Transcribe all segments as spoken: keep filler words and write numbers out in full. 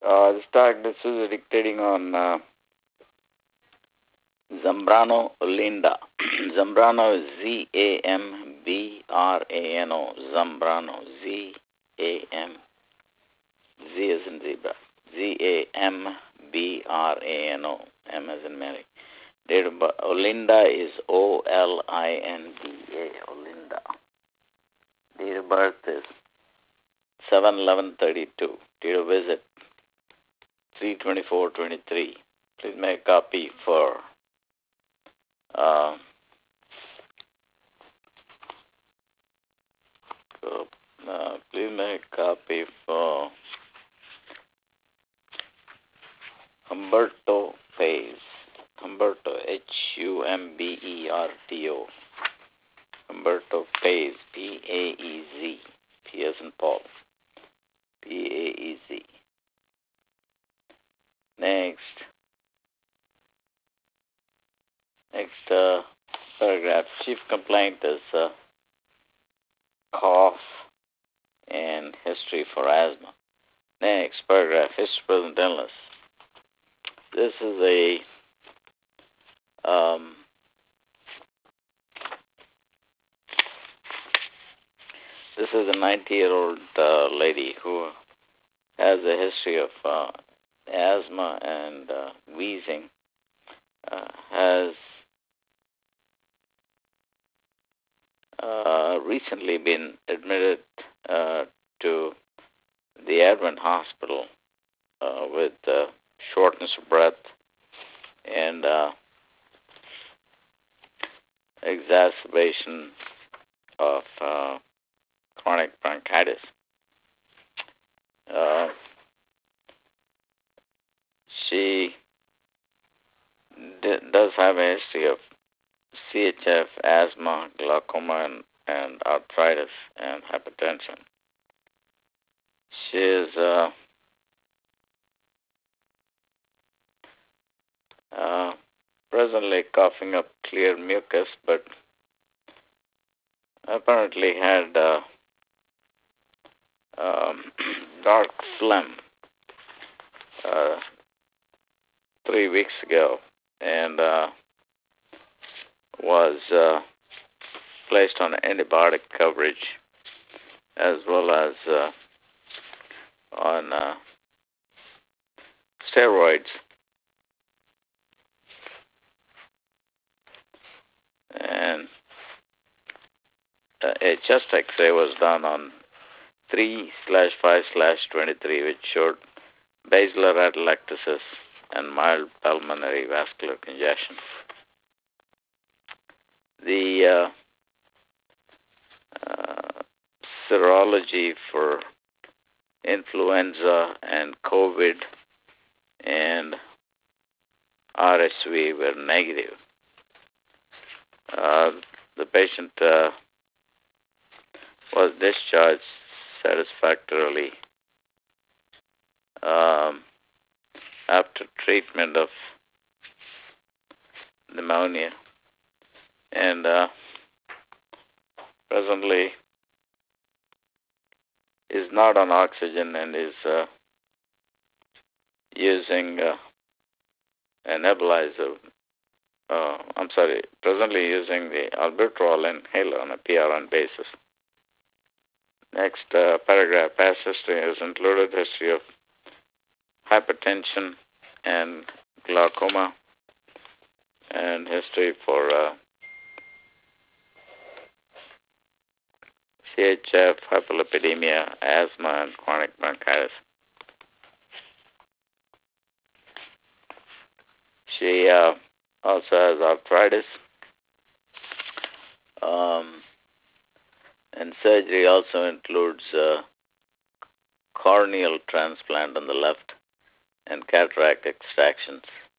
Uh, this diagnosis is dictating on uh, Zambrano Olinda. Zambrano is Z A M B R A N O. Zambrano. Z A M. Z as in zebra. Z A M B R A N O. M as in Mary. Date of birth. Olinda is O L I N D A. Olinda. Date of birth is seven eleven thirty-two. Date of visit three twenty-four twenty-three. Please make a copy for uh, uh, please make a copy for Humberto Paes. Humberto, H U M B E R T O. Humberto Paes, P A E Z. P as in Paul. P A E Z. Next. Next uh, paragraph. Chief complaint is uh, cough and history for asthma. Next paragraph. History present illness. This is a um, this is a ninety-year-old uh, lady who has a history of uh, asthma and uh, wheezing. Uh, has uh, recently been admitted uh, to the Advent Hospital uh, with uh, shortness of breath and uh, exacerbation of uh, chronic bronchitis. Uh, she d- does have a history of C H F, asthma, glaucoma, and, and arthritis and hypertension. She is uh, uh, presently coughing up clear mucus, but apparently had uh, um, dark phlegm uh, three weeks ago and uh, was uh, placed on antibiotic coverage as well as uh, on uh, steroids. And uh, a chest X-ray was done on three slash five slash twenty-three, which showed basilar atelectasis and mild pulmonary vascular congestion. The uh, uh, serology for influenza and COVID and R S V were negative. Uh, the patient uh, was discharged satisfactorily um, after treatment of pneumonia, and uh, presently is not on oxygen and is uh, using uh, a nebulizer. Uh, I'm sorry, presently using the albuterol inhaler on a P R N basis. Next uh, paragraph, past history has included history of hypertension and glaucoma and history for uh, C H F, hyperlipidemia, asthma, and chronic bronchitis. She uh, also has arthritis, um, and surgery also includes uh, corneal transplant on the left and cataract extractions.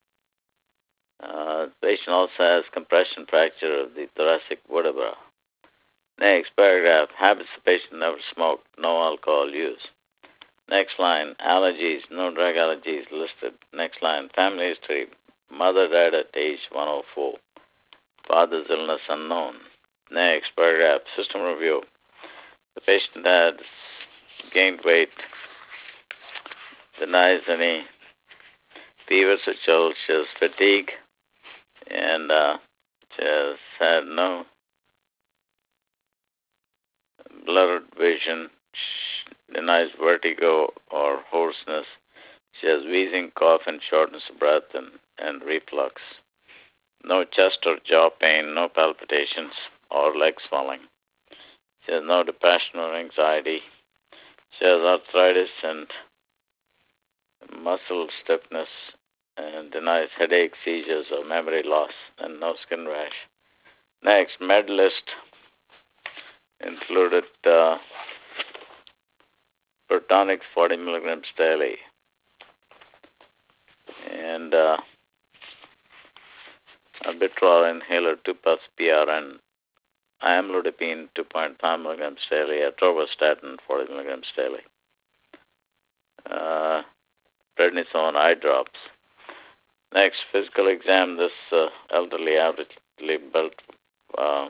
Uh, the patient also has compression fracture of the thoracic vertebra. Next paragraph, habits the patient never smoked, no alcohol use. Next line, allergies, no drug allergies listed. Next line, family history, mother died at age one oh four, father's illness unknown. Next paragraph, system review. The patient had gained weight denies any fevers or chills. She has fatigue, and uh, she has had no blurred vision. She denies vertigo or hoarseness. She has wheezing, cough, and shortness of breath and, and reflux. No chest or jaw pain, no palpitations or leg swelling. She has no depression or anxiety. She has arthritis and muscle stiffness and denies headache, seizures, or memory loss, and no skin rash. Next, med list included uh, Protonix forty milligrams daily, and uh, albuterol inhaler two puffs P R N, amlodipine two point five milligrams daily, atorvastatin forty milligrams daily, uh, prednisone eye drops. Next, physical exam. This uh, elderly, averagely built uh,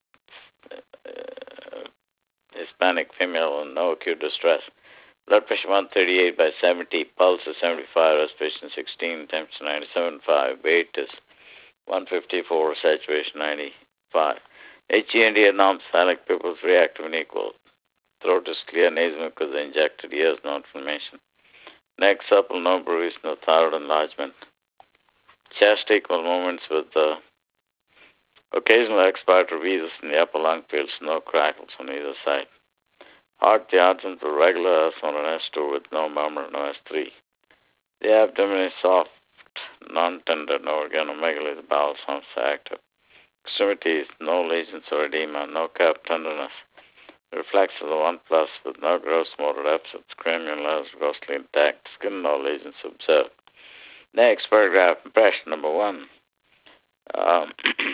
uh, Hispanic female, no acute distress. Blood pressure one thirty-eight by seventy, pulse is seventy-five, respiration sixteen, temperature ninety-seven point five, weight is one fifty-four, saturation ninety-five. H E and D anormophallic pupils reactive and equal. Throat is clear, nasal mucus injected, ears no inflammation. Neck supple, no bruise, no thyroid enlargement. Chest equal movements with uh, occasional expiratory wheezes in the upper lung fields, no crackles on either side. Heart, the odds were regular S one and S two with no murmur, no S three. The abdomen is soft, non-tender, no organomegaly, the bowel sounds active. Extremities, no lesions or edema, no calf tenderness. Reflex of the one plus with no gross motor episodes, cranial nerves grossly intact, skin no lesions observed. Next paragraph, impression number one. Um,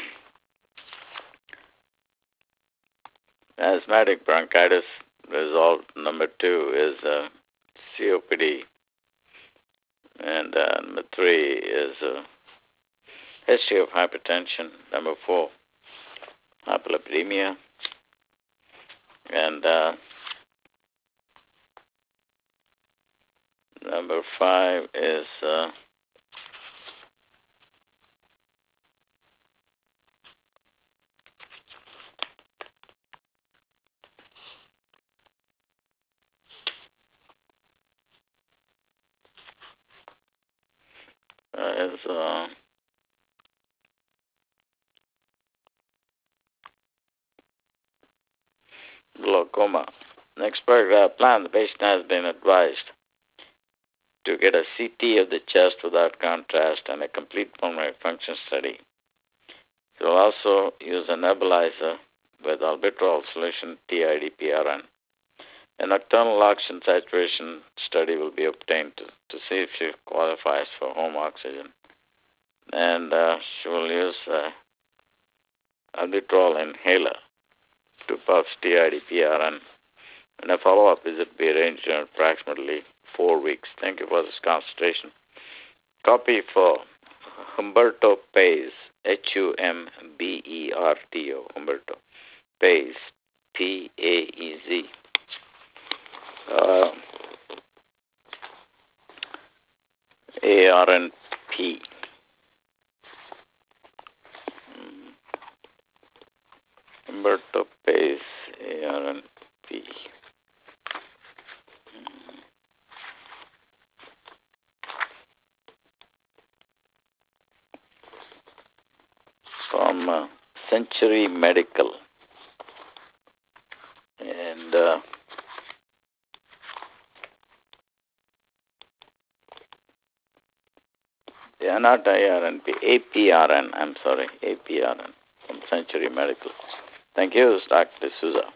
asthmatic bronchitis. Result number two is uh, C O P D. And uh, number three is uh, history of hypertension. Number four, hyperlipidemia. And uh, number five is uh, uh, is uh, glaucoma. Next paragraph, plan. The patient has been advised to get a C T of the chest without contrast and a complete pulmonary function study. She will also use a nebulizer with albuterol solution, T I D P R N. A nocturnal oxygen saturation study will be obtained to, to see if she qualifies for home oxygen. And uh, she will use uh, albuterol inhaler, two puffs T I D P R N. And a follow-up visit will be arranged in approximately four weeks. Thank you for this consultation. Copy for Humberto Paez, H U M B E R T O, Humberto Paez, P A E Z. Uh, A R N P. Humberto Paez, A R N P. From uh, Century Medical. And uh, they are not I R N P, A P R N, I'm sorry, A P R N from Century Medical. Thank you, Doctor D'Souza.